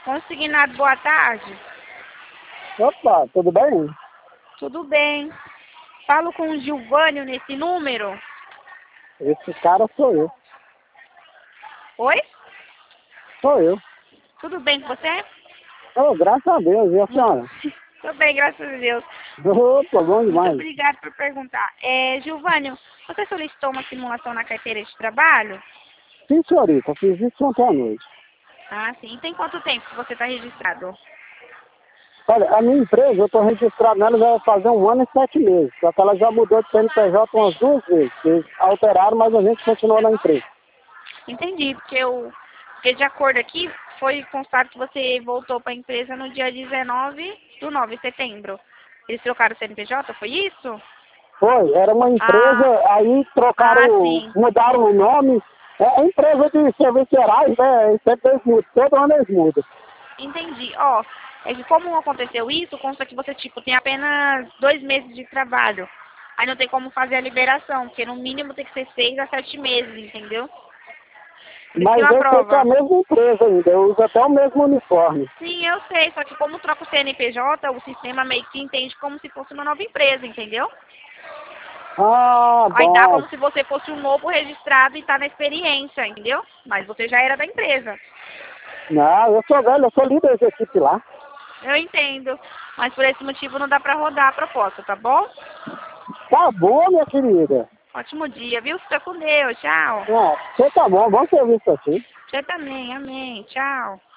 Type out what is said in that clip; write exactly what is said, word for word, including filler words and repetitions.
Consignado, boa tarde. Opa, tudo bem? Tudo bem. Falo com o Gilvânio nesse número. Esse cara sou eu. Oi? Sou eu. Tudo bem com você? Oh, graças a Deus, e a senhora? Tudo bem, graças a Deus. Opa, bom Muito demais. obrigada por perguntar. É, Gilvânio, você solicitou uma simulação na carteira de trabalho? Sim, senhorita, fiz isso ontem à noite. Ah, sim. E tem quanto tempo que você está registrado? Olha, a minha empresa, eu estou registrado nela já vai fazer um ano e sete meses. Só que ela já mudou de C N P J umas duas vezes. Eles alteraram, mas a gente continuou na empresa. Entendi, porque, eu, porque de acordo aqui, foi constado que você voltou para a empresa no dia dezenove do nove de setembro. Eles trocaram o C N P J, foi isso? Foi, era uma Ah, empresa, aí ah, trocaram, sim. mudaram o nome. É a empresa de serviços gerais, né? Sempre eles mudam, todo ano eles mudam. Entendi. Ó, é que como aconteceu isso, consta que você, tipo, tem apenas dois meses de trabalho. Aí não tem como fazer a liberação, porque no mínimo tem que ser seis a sete meses, entendeu? Por isso que Mas não eu sei que é a aprova. mesma empresa ainda, eu uso até o mesmo uniforme. Sim, eu sei, só que como troca o C N P J, o sistema meio que entende como se fosse uma nova empresa, entendeu? Ah, Aí dá bom. como se você fosse um novo registrado e tá na experiência, entendeu? Mas você já era da empresa. Não, eu sou velho, eu sou líder de equipe lá. Eu entendo. Mas por esse motivo não dá pra rodar a proposta, tá bom? Tá bom, minha querida. Ótimo dia, viu? Fica com Deus. Tchau. Ah, você tá bom, bom serviço aqui. Você também. Amém. Tchau.